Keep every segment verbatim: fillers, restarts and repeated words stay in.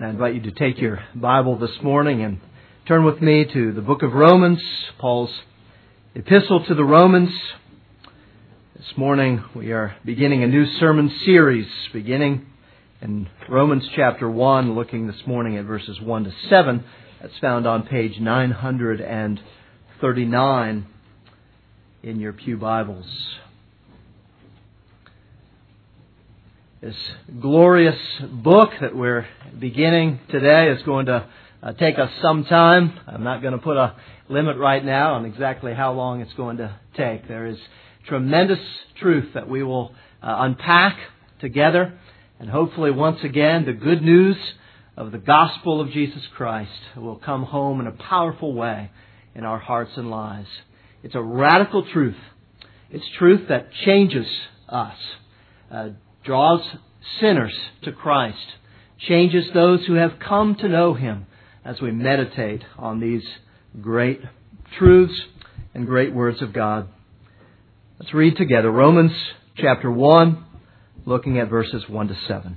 I invite you to take your Bible this morning and turn with me to the book of Romans, Paul's epistle to the Romans. This morning we are beginning a new sermon series, beginning in Romans chapter one, looking this morning at verses one to seven. That's found on page nine hundred thirty-nine in your pew Bibles. This glorious book that we're beginning today is going to uh, take us some time. I'm not going to put a limit right now on exactly how long it's going to take. There is tremendous truth that we will uh, unpack together. And hopefully once again the good news of the gospel of Jesus Christ will come home in a powerful way in our hearts and lives. It's a radical truth. It's truth that changes us. Uh, draws sinners to Christ, changes those who have come to know Him as we meditate on these great truths and great words of God. Let's read together Romans chapter one, looking at verses one to seven.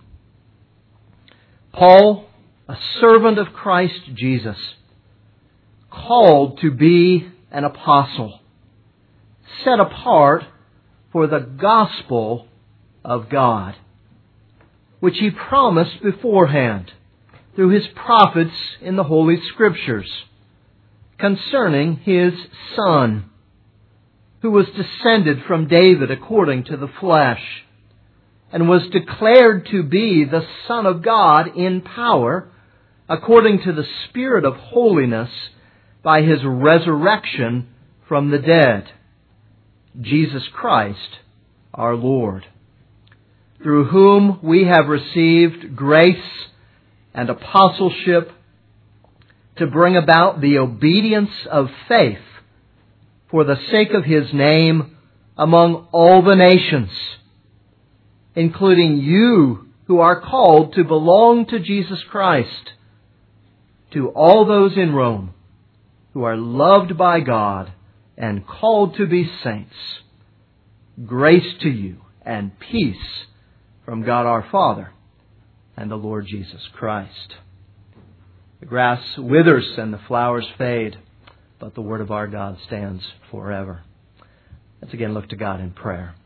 Paul, a servant of Christ Jesus, called to be an apostle, set apart for the gospel of God, which He promised beforehand through His prophets in the Holy Scriptures, concerning His Son, who was descended from David according to the flesh, and was declared to be the Son of God in power, according to the Spirit of holiness, by His resurrection from the dead, Jesus Christ our Lord, through whom we have received grace and apostleship to bring about the obedience of faith for the sake of His name among all the nations, including you who are called to belong to Jesus Christ, to all those in Rome who are loved by God and called to be saints. Grace to you and peace from God our Father and the Lord Jesus Christ. The grass withers and the flowers fade, but the word of our God stands forever. Let's again look to God in prayer.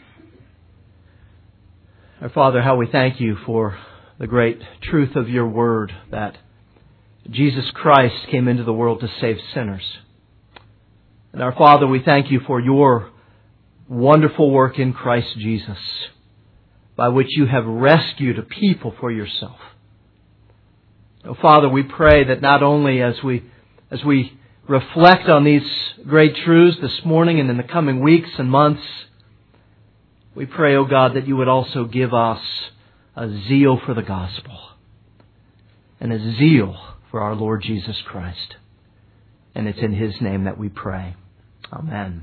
Our Father, how we thank You for the great truth of Your word, that Jesus Christ came into the world to save sinners. And our Father, we thank You for Your wonderful work in Christ Jesus, by which You have rescued a people for Yourself. Oh, Father, we pray that not only as we as we reflect on these great truths this morning and in the coming weeks and months, we pray, oh God, that You would also give us a zeal for the gospel and a zeal for our Lord Jesus Christ. And it's in His name that we pray. Amen.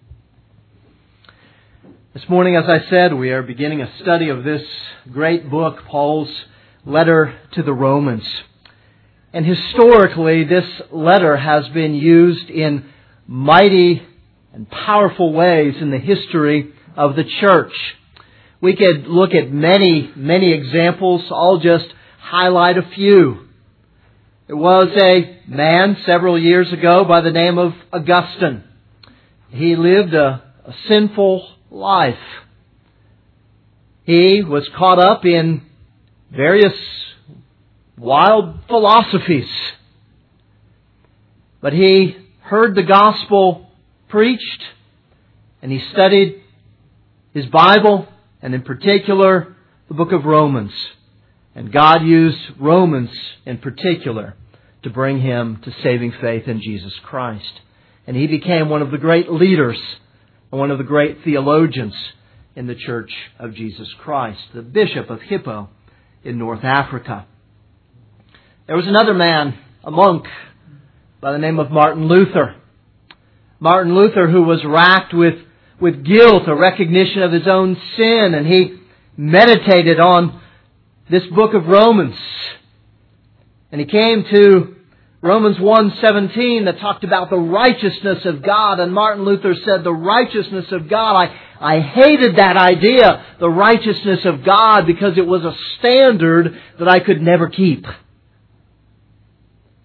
This morning, as I said, we are beginning a study of this great book, Paul's letter to the Romans. And historically, this letter has been used in mighty and powerful ways in the history of the church. We could look at many, many examples. I'll just highlight a few. There was a man several years ago by the name of Augustine. He lived a, a sinful life. He was caught up in various wild philosophies. But he heard the gospel preached, and he studied his Bible, and in particular the book of Romans. And God used Romans in particular to bring him to saving faith in Jesus Christ. And he became one of the great leaders, one of the great theologians in the Church of Jesus Christ, the Bishop of Hippo in North Africa. There was another man, a monk, by the name of Martin Luther. Martin Luther, who was racked with, with guilt, a recognition of his own sin, and he meditated on this book of Romans. And he came to Romans one seventeen that talked about the righteousness of God. And Martin Luther said, the righteousness of God, I, I hated that idea, the righteousness of God, because it was a standard that I could never keep.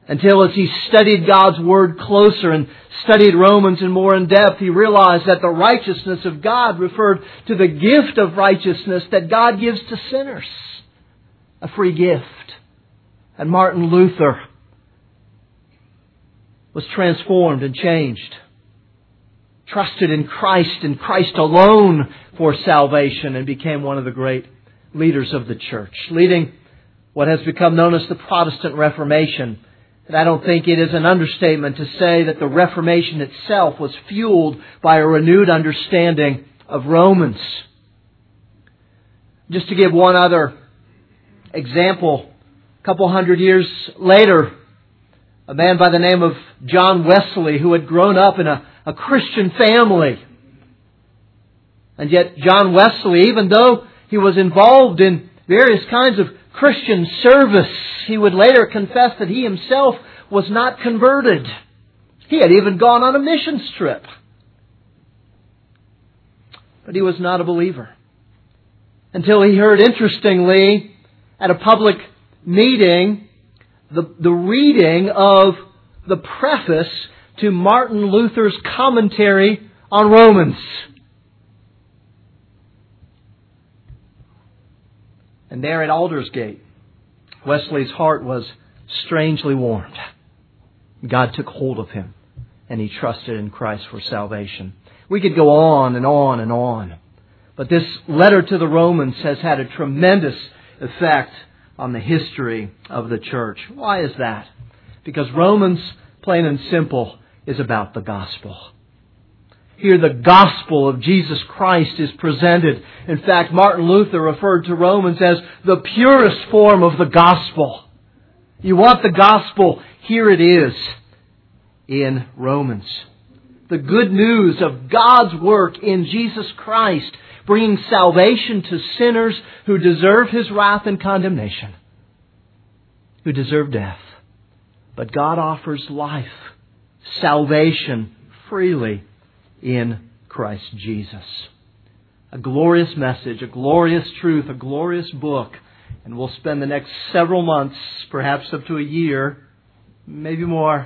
Until as he studied God's Word closer and studied Romans in more in depth, he realized that the righteousness of God referred to the gift of righteousness that God gives to sinners. A free gift. And Martin Luther was transformed and changed. Trusted in Christ and Christ alone for salvation and became one of the great leaders of the church, leading what has become known as the Protestant Reformation. And I don't think it is an understatement to say that the Reformation itself was fueled by a renewed understanding of Romans. Just to give one other example, a couple hundred years later, a man by the name of John Wesley, who had grown up in a, a Christian family. And yet John Wesley, even though he was involved in various kinds of Christian service, he would later confess that he himself was not converted. He had even gone on a missions trip. But he was not a believer. Until he heard, interestingly, at a public meeting, the, the reading of the preface to Martin Luther's commentary on Romans. And there at Aldersgate, Wesley's heart was strangely warmed. God took hold of him, and he trusted in Christ for salvation. We could go on and on and on. But this letter to the Romans has had a tremendous effect on the history of the church. Why is that? Because Romans, plain and simple, is about the gospel. Here the gospel of Jesus Christ is presented. In fact, Martin Luther referred to Romans as the purest form of the gospel. You want the gospel? Here it is in Romans. The good news of God's work in Jesus Christ, bringing salvation to sinners who deserve His wrath and condemnation, who deserve death. But God offers life, salvation freely in Christ Jesus. A glorious message, a glorious truth, a glorious book. And we'll spend the next several months, perhaps up to a year, maybe more,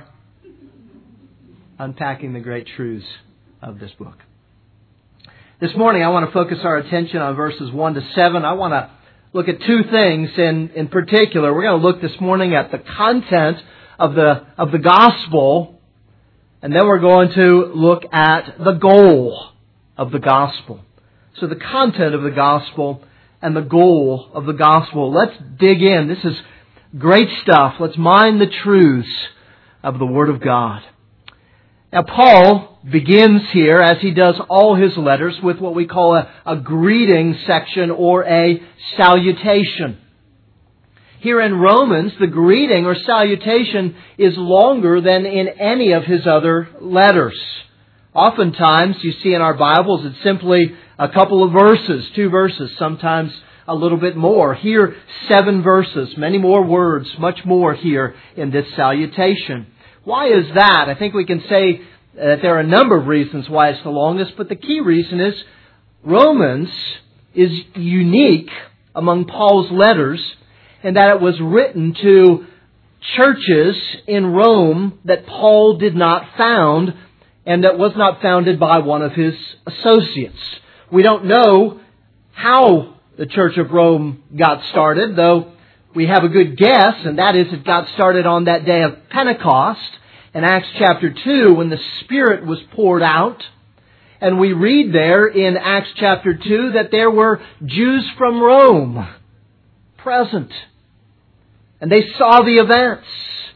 unpacking the great truths of this book. This morning I want to focus our attention on verses one to seven. I want to look at two things in, in particular. We're going to look this morning at the content of the, of the gospel. And then we're going to look at the goal of the gospel. So the content of the gospel and the goal of the gospel. Let's dig in. This is great stuff. Let's mine the truths of the Word of God. Now Paul begins here, as he does all his letters, with what we call a, a greeting section or a salutation. Here in Romans, the greeting or salutation is longer than in any of his other letters. Oftentimes, you see in our Bibles, it's simply a couple of verses, two verses, sometimes a little bit more. Here, seven verses, many more words, much more here in this salutation. Why is that? I think we can say that there are a number of reasons why it's the longest, but the key reason is Romans is unique among Paul's letters, and that it was written to churches in Rome that Paul did not found and that was not founded by one of his associates. We don't know how the Church of Rome got started, though we have a good guess, and that is it got started on that day of Pentecost in Acts chapter two when the Spirit was poured out. And we read there in Acts chapter two that there were Jews from Rome present. And they saw the events.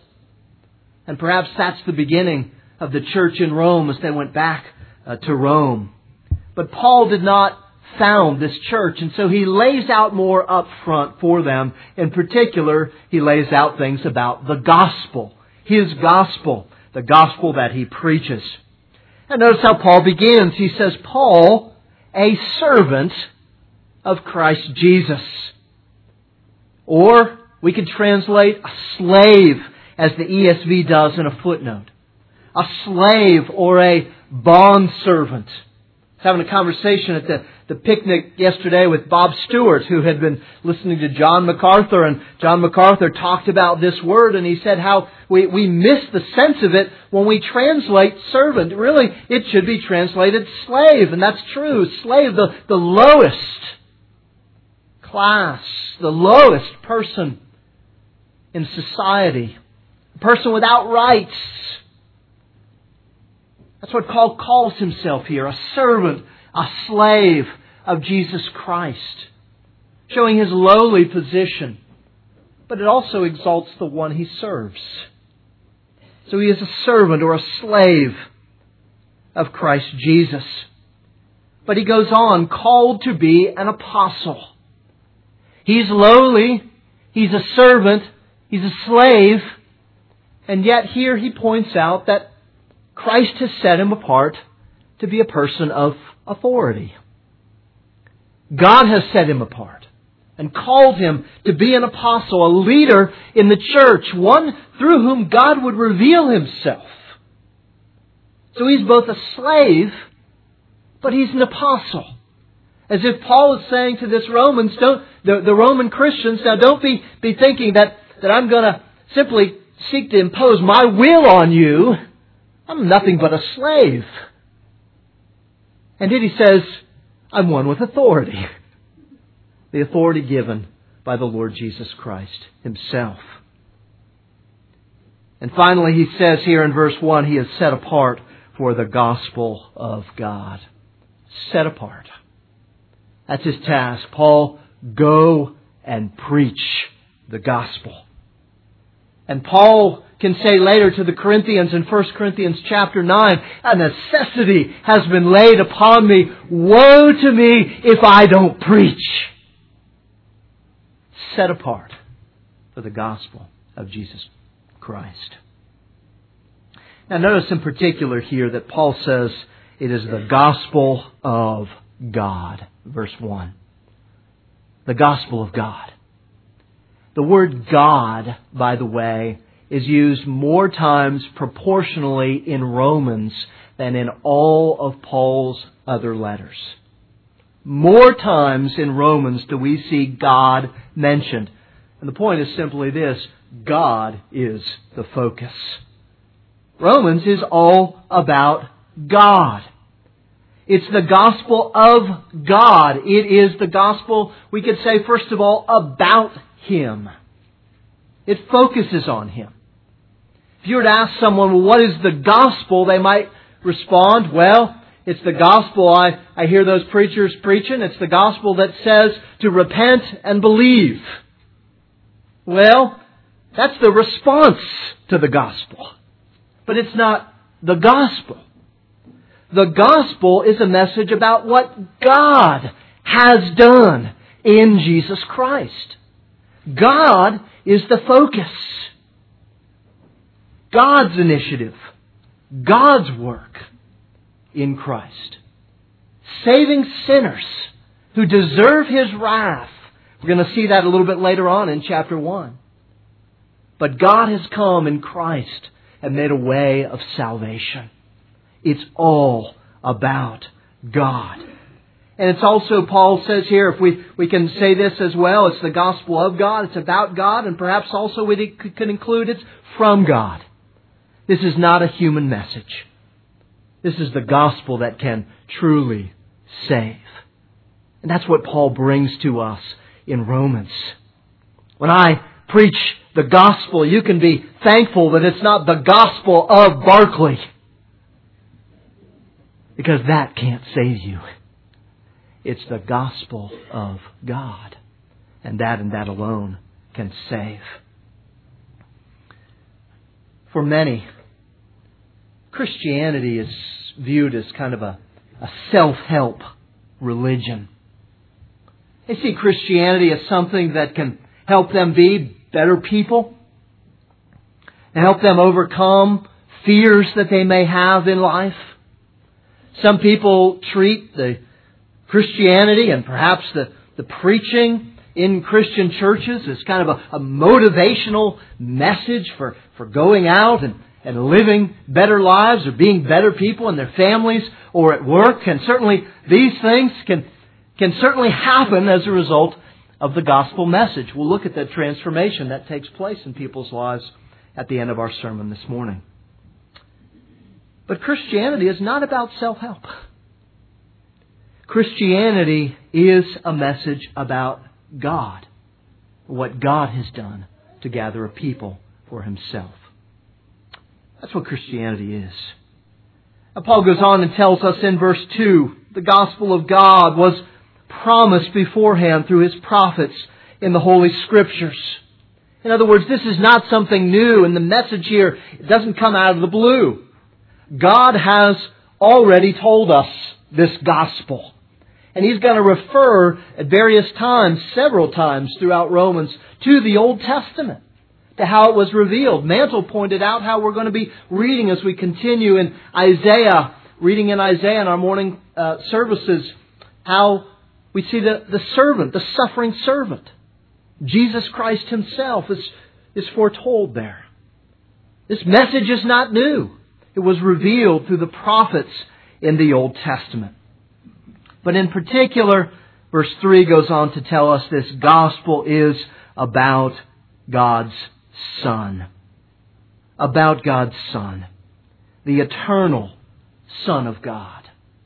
And perhaps that's the beginning of the church in Rome as they went back uh, to Rome. But Paul did not found this church, and so he lays out more up front for them. In particular, he lays out things about the gospel. His gospel. The gospel that he preaches. And notice how Paul begins. He says, Paul, a servant of Christ Jesus. Or we could translate a slave, as the E S V does in a footnote. A slave or a bondservant. having a conversation at the, the picnic yesterday with Bob Stewart, who had been listening to John MacArthur, and John MacArthur talked about this word, and he said how we, we miss the sense of it when we translate servant. Really, it should be translated slave, and that's true. Slave, the, the lowest class, the lowest person in society, a person without rights. That's what Paul calls himself here, a servant, a slave of Jesus Christ, showing his lowly position. But it also exalts the one he serves. So he is a servant or a slave of Christ Jesus. But he goes on, called to be an apostle. He's lowly, he's a servant, he's a slave, and yet here he points out that Christ has set him apart to be a person of authority. God has set him apart and called him to be an apostle, a leader in the church, one through whom God would reveal himself. So he's both a slave, but he's an apostle. As if Paul is saying to this Romans, don't, the, the Roman Christians, now don't be, be thinking that, that I'm going to simply seek to impose my will on you. I'm nothing but a slave. And then he says, I'm one with authority. The authority given by the Lord Jesus Christ himself. And finally he says here in verse one, he is set apart for the gospel of God. Set apart. That's his task. Paul, go and preach the gospel. And Paul can say later to the Corinthians in First Corinthians chapter nine, a necessity has been laid upon me. Woe to me if I don't preach. Set apart for the gospel of Jesus Christ. Now notice in particular here that Paul says it is the gospel of God. Verse one. The gospel of God. The word God, by the way, is used more times proportionally in Romans than in all of Paul's other letters. More times in Romans do we see God mentioned. And the point is simply this: God is the focus. Romans is all about God. It's the gospel of God. It is the gospel, we could say, first of all, about Him. It focuses on Him. If you were to ask someone, well, what is the gospel? They might respond, well, it's the gospel I, I hear those preachers preaching. It's the gospel that says to repent and believe. Well, that's the response to the gospel. But it's not the gospel. The gospel is a message about what God has done in Jesus Christ. God is the focus. God's initiative. God's work in Christ. Saving sinners who deserve His wrath. We're going to see that a little bit later on in chapter one. But God has come in Christ and made a way of salvation. It's all about God. And it's also, Paul says here, if we, we can say this as well, it's the gospel of God, it's about God, and perhaps also we could include it's from God. This is not a human message. This is the gospel that can truly save. And that's what Paul brings to us in Romans. When I preach the gospel, you can be thankful that it's not the gospel of Barclay. Because that can't save you. It's the gospel of God. And that and that alone can save. For many, Christianity is viewed as kind of a, a self-help religion. They see Christianity as something that can help them be better people and help them overcome fears that they may have in life. Some people treat the Christianity and perhaps the, the preaching in Christian churches as kind of a, a motivational message for, for going out and, and living better lives or being better people in their families or at work. And certainly these things can, can certainly happen as a result of the gospel message. We'll look at that transformation that takes place in people's lives at the end of our sermon this morning. But Christianity is not about self-help. Christianity is a message about God, what God has done to gather a people for Himself. That's what Christianity is. Now, Paul goes on and tells us in verse two, the gospel of God was promised beforehand through His prophets in the Holy Scriptures. In other words, this is not something new, and the message here doesn't come out of the blue. God has already told us this gospel. And He's going to refer at various times, several times throughout Romans, to the Old Testament, to how it was revealed. Mantle pointed out how we're going to be reading as we continue in Isaiah, reading in Isaiah in our morning uh, services, how we see the, the servant, the suffering servant. Jesus Christ Himself is, is foretold there. This message is not new. It was revealed through the prophets in the Old Testament. But in particular, verse three goes on to tell us this gospel is about God's Son. About God's Son. The eternal Son of God.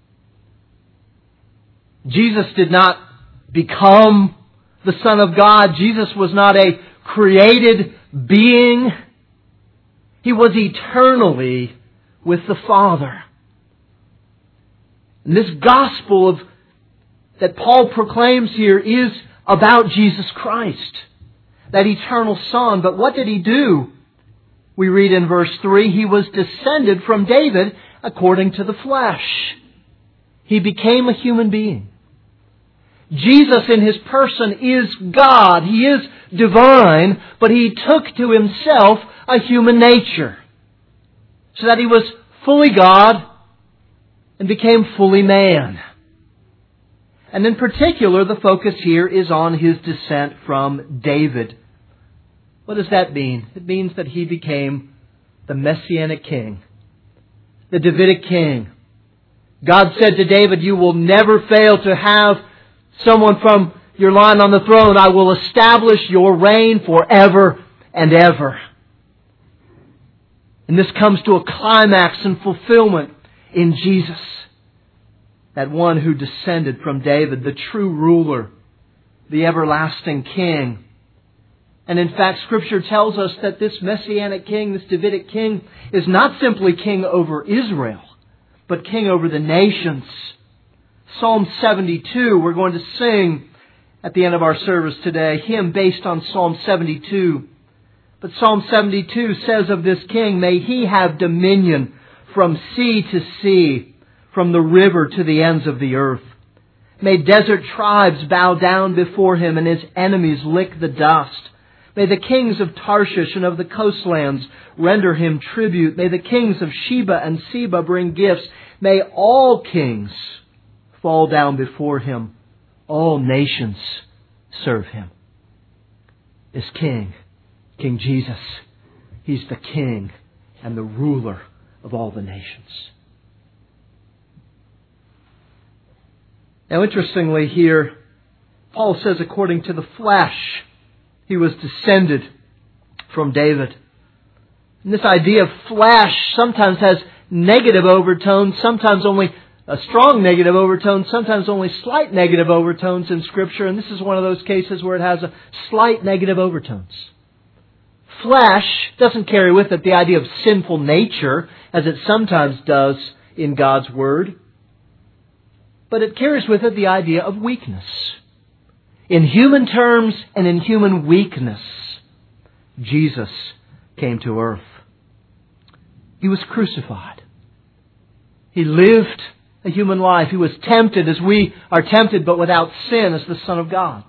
Jesus did not become the Son of God. Jesus was not a created being. He was eternally with the Father. And this gospel of, that Paul proclaims here is about Jesus Christ, that eternal Son. But what did He do? We read in verse three, He was descended from David according to the flesh. He became a human being. Jesus in His person is God. He is divine, but He took to Himself a human nature, so that He was fully God and became fully man. And in particular, the focus here is on His descent from David. What does that mean? It means that He became the Messianic king, the Davidic king. God said to David, you will never fail to have someone from your line on the throne. I will establish your reign forever and ever. And this comes to a climax and fulfillment in Jesus, that one who descended from David, the true ruler, the everlasting king. And in fact, Scripture tells us that this Messianic king, this Davidic king, is not simply king over Israel, but king over the nations. Psalm seventy-two, we're going to sing at the end of our service today, a hymn based on Psalm seventy-two. But Psalm seventy-two says of this king, may he have dominion from sea to sea, from the river to the ends of the earth. May desert tribes bow down before him and his enemies lick the dust. May the kings of Tarshish and of the coastlands render him tribute. May the kings of Sheba and Seba bring gifts. May all kings fall down before him. All nations serve him. This king, King Jesus, he's the king and the ruler of all the nations. Now, interestingly here, Paul says according to the flesh, he was descended from David. And this idea of flesh sometimes has negative overtones, sometimes only a strong negative overtone, sometimes only slight negative overtones in Scripture. And this is one of those cases where it has a slight negative overtones. Flesh doesn't carry with it the idea of sinful nature, as it sometimes does in God's Word. But it carries with it the idea of weakness. In human terms and in human weakness, Jesus came to earth. He was crucified. He lived a human life. He was tempted as we are tempted, but without sin, as the Son of God.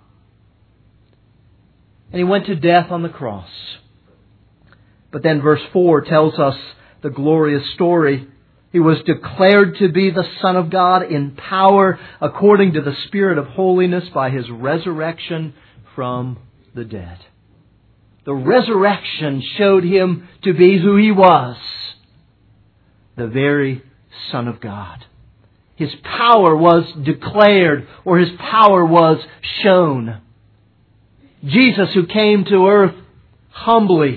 And He went to death on the cross. But then verse four tells us the glorious story. He was declared to be the Son of God in power according to the Spirit of holiness by His resurrection from the dead. The resurrection showed Him to be who He was, the very Son of God. His power was declared, or His power was shown. Jesus, who came to earth humbly,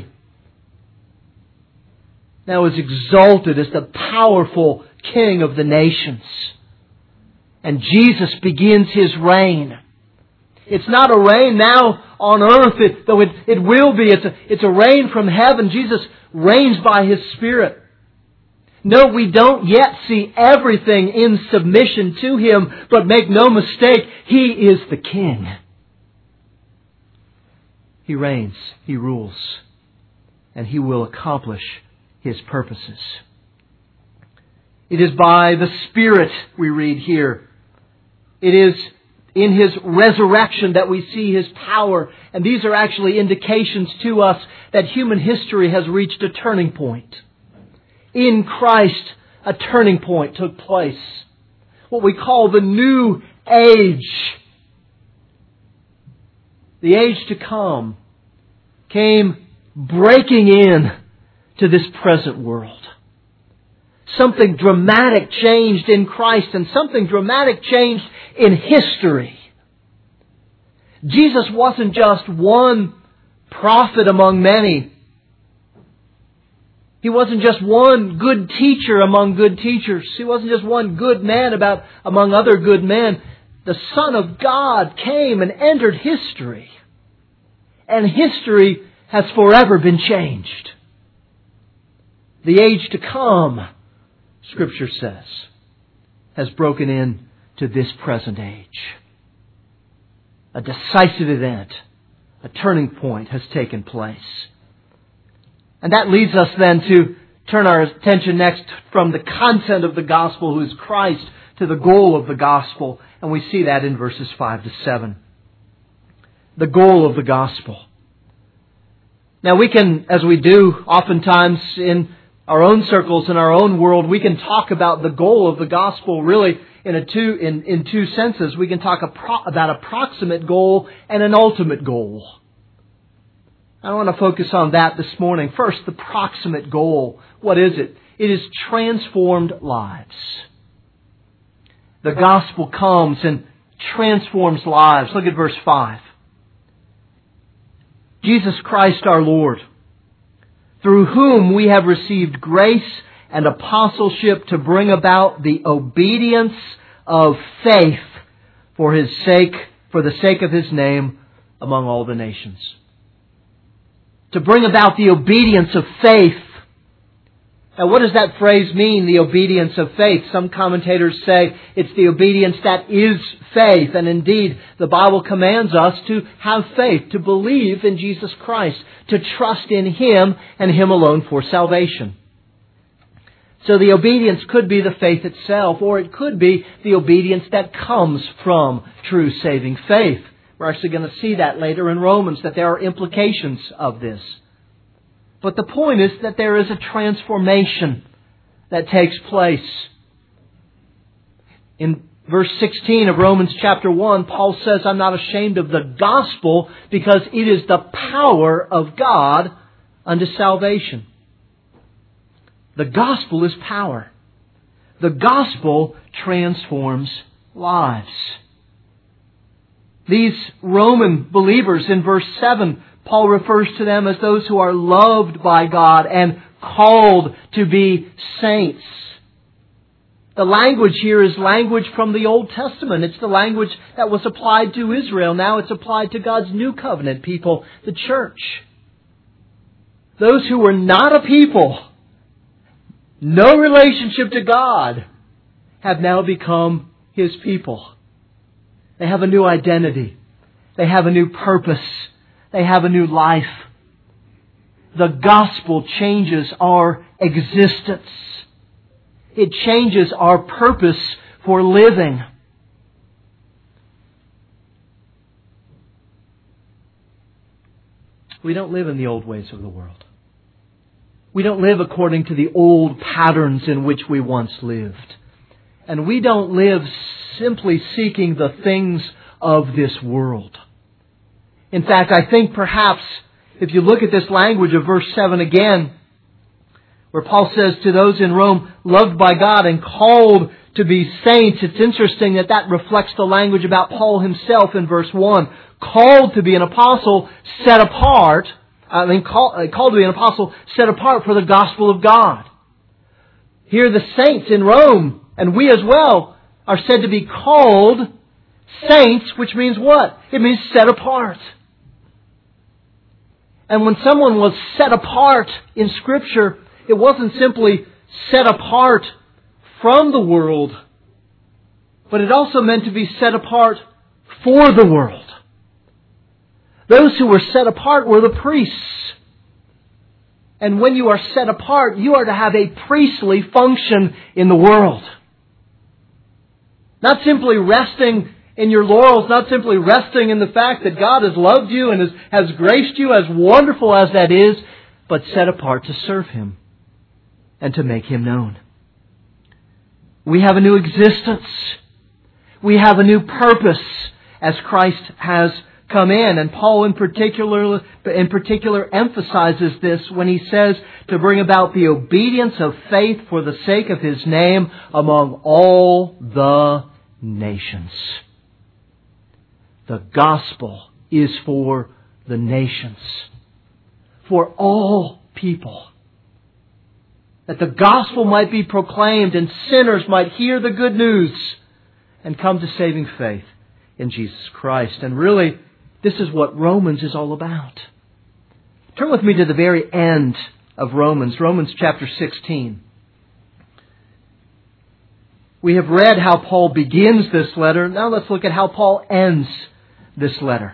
now is exalted as the powerful King of the nations. And Jesus begins His reign. It's not a reign now on earth, it, though it, it will be. It's a, it's a reign from heaven. Jesus reigns by His Spirit. No, we don't yet see everything in submission to Him, but make no mistake, He is the King. He reigns, He rules, and He will accomplish His purposes. It is by the Spirit, we read here. It is in His resurrection that we see His power. And these are actually indications to us that human history has reached a turning point. In Christ, a turning point took place. What we call the new age. The age to come came breaking in to this present world. Something dramatic changed in Christ, and something dramatic changed in history. Jesus wasn't just one prophet among many. He wasn't just one good teacher among good teachers. He wasn't just one good man about among other good men. The Son of God came and entered history. And history has forever been changed. The age to come, Scripture says, has broken in to this present age. A decisive event, a turning point has taken place. And that leads us then to turn our attention next from the content of the gospel, who is Christ, to the goal of the gospel. And we see that in verses five to seven. The goal of the gospel. Now we can, as we do oftentimes in our own circles, in our own world, we can talk about the goal of the gospel really in a two in, in two senses. We can talk appro- about approximate goal and an ultimate goal. I want to focus on that this morning. First, the proximate goal. What is it? It is transformed lives. The gospel comes and transforms lives. Look at verse five. Jesus Christ our Lord, through whom we have received grace and apostleship to bring about the obedience of faith for His sake, for the sake of His name among all the nations. To bring about the obedience of faith. Now, what does that phrase mean, the obedience of faith? Some commentators say it's the obedience that is faith. And indeed, the Bible commands us to have faith, to believe in Jesus Christ, to trust in Him and Him alone for salvation. So the obedience could be the faith itself, or it could be the obedience that comes from true saving faith. We're actually going to see that later in Romans, that there are implications of this. But the point is that there is a transformation that takes place. In verse sixteen of Romans chapter one, Paul says, I'm not ashamed of the gospel because it is the power of God unto salvation. The gospel is power. The gospel transforms lives. These Roman believers in verse seven, Paul refers to them as those who are loved by God and called to be saints. The language here is language from the Old Testament. It's the language that was applied to Israel. Now it's applied to God's new covenant people, the church. Those who were not a people, no relationship to God, have now become His people. They have a new identity. They have a new purpose. They have a new life. The gospel changes our existence. It changes our purpose for living. We don't live in the old ways of the world. We don't live according to the old patterns in which we once lived. And we don't live simply seeking the things of this world. In fact, I think perhaps If you look at this language of verse seven again, where Paul says to those in Rome, loved by God and called to be saints, it's interesting that that reflects the language about Paul himself in verse one. Called to be an apostle, set apart, I mean, call, uh, called to be an apostle, set apart for the gospel of God. Here the saints in Rome, and we as well, are said to be called saints, which means what? It means set apart. And when someone was set apart in Scripture, it wasn't simply set apart from the world, but it also meant to be set apart for the world. Those who were set apart were the priests. And when you are set apart, you are to have a priestly function in the world. Not simply resting in your laurels, not simply resting in the fact that God has loved you and has, has graced you, as wonderful as that is, but set apart to serve Him and to make Him known. We have a new existence. We have a new purpose as Christ has come in. And Paul in particular, in particular emphasizes this when he says to bring about the obedience of faith for the sake of His name among all the nations. The gospel is for the nations, for all people. That the gospel might be proclaimed and sinners might hear the good news and come to saving faith in Jesus Christ. And really, this is what Romans is all about. Turn with me to the very end of Romans, Romans chapter sixteen. We have read how Paul begins this letter. Now let's look at how Paul ends this letter.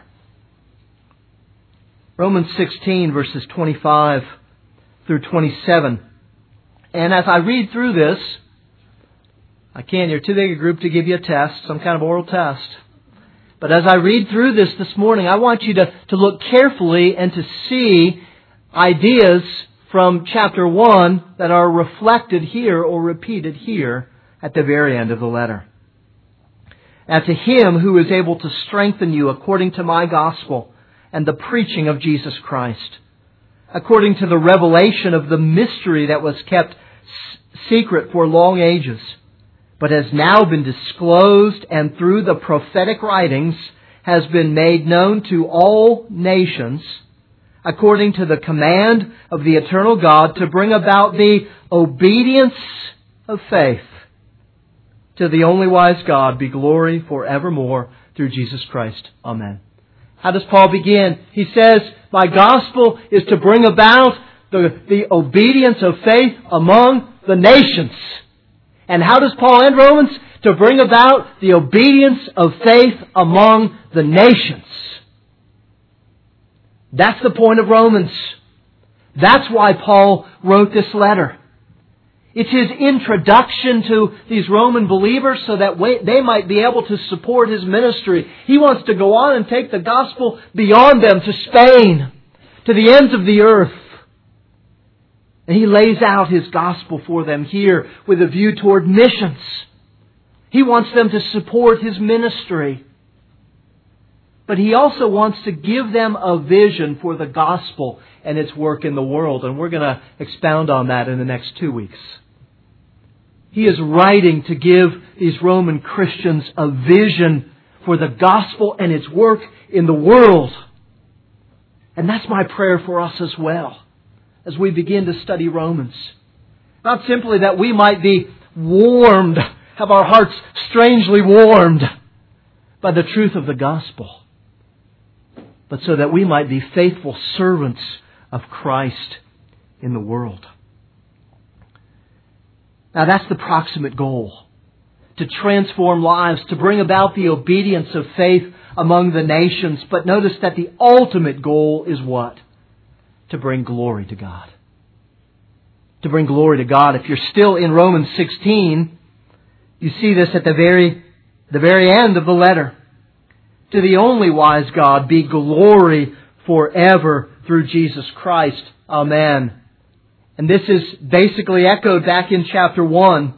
Romans sixteen, verses twenty-five through twenty-seven. And as I read through this, I can't, you're too big a group to give you a test, some kind of oral test. But as I read through this this morning, I want you to, to look carefully and to see ideas from chapter one that are reflected here or repeated here at the very end of the letter. And to Him who is able to strengthen you according to my gospel and the preaching of Jesus Christ, according to the revelation of the mystery that was kept secret for long ages, but has now been disclosed and through the prophetic writings has been made known to all nations, according to the command of the eternal God, to bring about the obedience of faith. To the only wise God be glory forevermore through Jesus Christ. Amen. How does Paul begin? He says, my gospel is to bring about the, the obedience of faith among the nations. And how does Paul end Romans? To bring about the obedience of faith among the nations. That's the point of Romans. That's why Paul wrote this letter. It's his introduction to these Roman believers so that they might be able to support his ministry. He wants to go on and take the gospel beyond them to Spain, to the ends of the earth. And he lays out his gospel for them here with a view toward missions. He wants them to support his ministry. But he also wants to give them a vision for the gospel and its work in the world. And we're going to expound on that in the next two weeks. He is writing to give these Roman Christians a vision for the gospel and its work in the world. And that's my prayer for us as well, as we begin to study Romans. Not simply that we might be warmed, have our hearts strangely warmed by the truth of the gospel, but so that we might be faithful servants of Christ in the world. Now that's the proximate goal. To transform lives, to bring about the obedience of faith among the nations. But notice that the ultimate goal is what? To bring glory to God. To bring glory to God. If you're still in Romans sixteen, you see this at the very, the very end of the letter. To the only wise God be glory forever through Jesus Christ. Amen. And this is basically echoed back in chapter one.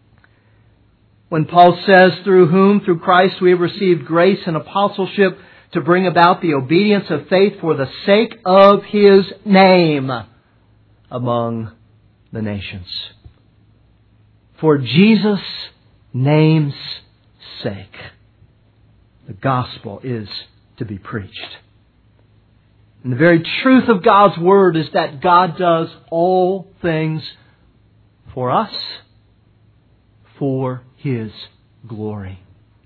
When Paul says, through whom, through Christ, we have received grace and apostleship to bring about the obedience of faith for the sake of His name among the nations. For Jesus' name's sake, the gospel is to be preached. And the very truth of God's Word is that God does all things for us, for His glory.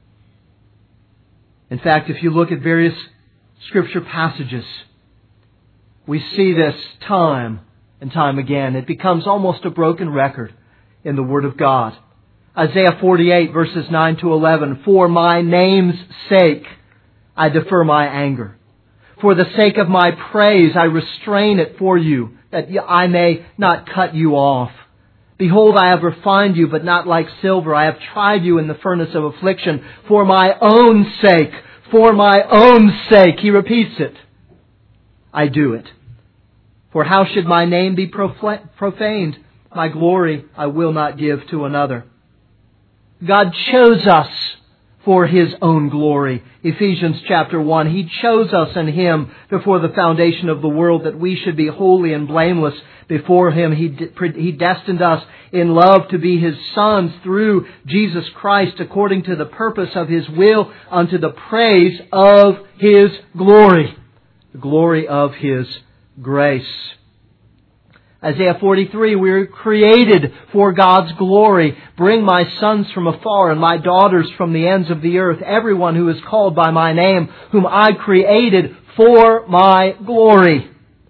In fact, if you look at various Scripture passages, we see this time and time again. It becomes almost a broken record in the Word of God. Isaiah forty-eight verses nine to eleven, For my name's sake I defer my anger. For the sake of my praise I restrain it for you, that I may not cut you off. Behold, I have refined you, but not like silver. I have tried you in the furnace of affliction. For my own sake, for my own sake, he repeats it, I do it. For how should my name be profaned? My glory I will not give to another. God chose us for His own glory. Ephesians chapter one. He chose us in Him before the foundation of the world that we should be holy and blameless before Him. He, he destined us in love to be His sons through Jesus Christ according to the purpose of His will unto the praise of His glory. The glory of His grace. Isaiah forty-three, we are created for God's glory. Bring my sons from afar and my daughters from the ends of the earth, everyone who is called by my name, whom I created for my glory.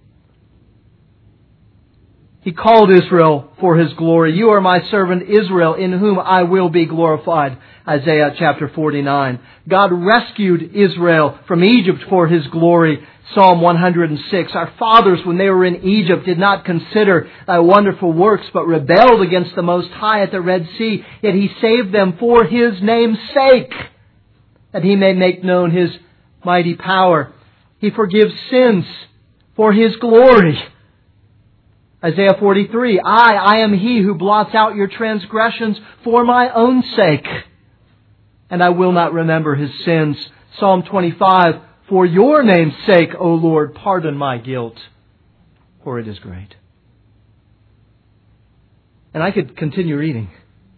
He called Israel for His glory. You are my servant Israel, in whom I will be glorified. Isaiah chapter forty-nine. God rescued Israel from Egypt for His glory. Psalm one hundred six. Our fathers, when they were in Egypt, did not consider Thy wonderful works, but rebelled against the Most High at the Red Sea. Yet He saved them for His name's sake, that He may make known His mighty power. He forgives sins for His glory. Isaiah forty-three. I, I am He who blots out your transgressions for my own sake, and I will not remember his sins. Psalm twenty-five. For your name's sake, O Lord, pardon my guilt, for it is great. And I could continue reading.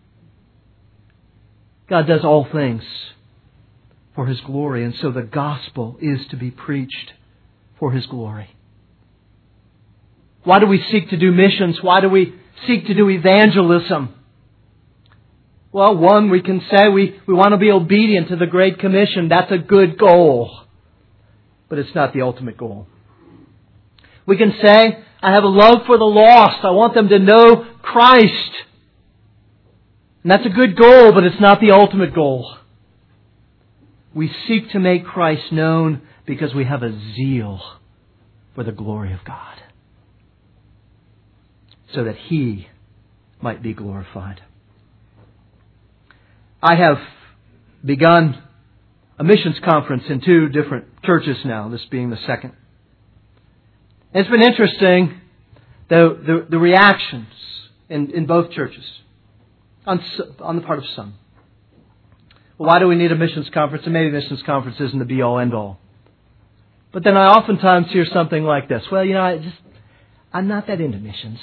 God does all things for His glory, and so the gospel is to be preached for His glory. Why do we seek to do missions? Why do we seek to do evangelism? Well, one, we can say we, we want to be obedient to the Great Commission. That's a good goal. But it's not the ultimate goal. We can say, I have a love for the lost. I want them to know Christ. And that's a good goal, but it's not the ultimate goal. We seek to make Christ known because we have a zeal for the glory of God, so that He might be glorified. I have begun a missions conference in two different churches now, this being the second. It's been interesting, the, the, the reactions in, in both churches on, on the part of some. Well, why do we need a missions conference? And maybe missions conference isn't the be-all, end-all. But then I oftentimes hear something like this. Well, you know, I just, I'm not that into missions.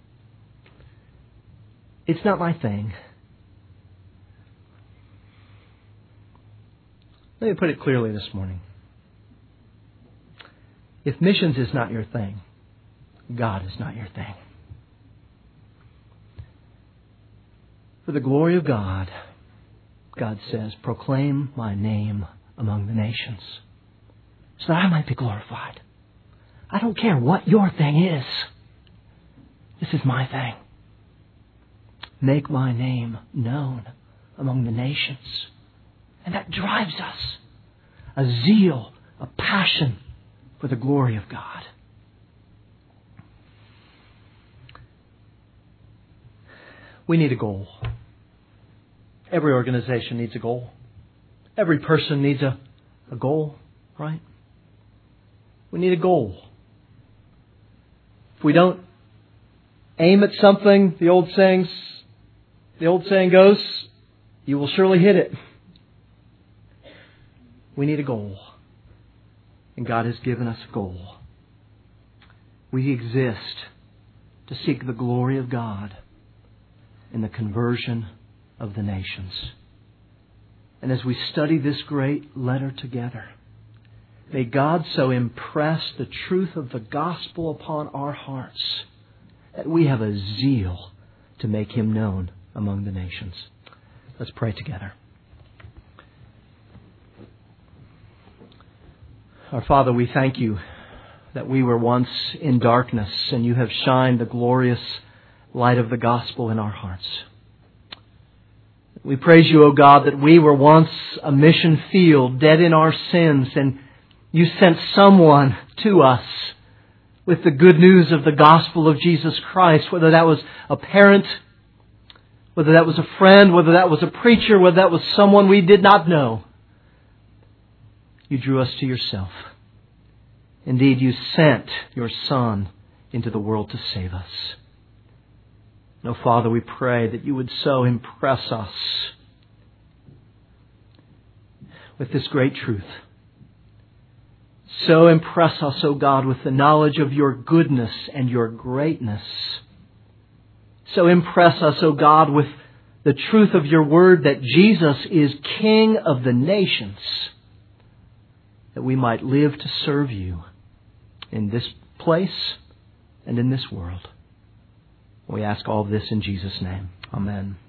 It's not my thing. Let me put it clearly this morning. If missions is not your thing, God is not your thing. For the glory of God, God says, proclaim my name among the nations, so that I might be glorified. I don't care what your thing is. This is my thing. Make my name known among the nations. And that drives us. A zeal, a passion for the glory of God. We need a goal. Every organization needs a goal. Every person needs a, a goal, right? We need a goal. If we don't aim at something, the old sayings, the old saying goes, you will surely hit it. We need a goal. And God has given us a goal. We exist to seek the glory of God in the conversion of the nations. And as we study this great letter together, may God so impress the truth of the gospel upon our hearts that we have a zeal to make Him known among the nations. Let's pray together. Our Father, we thank You that we were once in darkness and You have shined the glorious light of the gospel in our hearts. We praise You, O God, that we were once a mission field, dead in our sins, and You sent someone to us with the good news of the gospel of Jesus Christ, whether that was a parent, whether that was a friend, whether that was a preacher, whether that was someone we did not know. You drew us to Yourself. Indeed, You sent Your Son into the world to save us. No, Father, we pray that You would so impress us with this great truth. So impress us, O God, with the knowledge of Your goodness and Your greatness. So impress us, O God, with the truth of Your word that Jesus is King of the nations, that we might live to serve You in this place and in this world. We ask all of this in Jesus' name. Amen.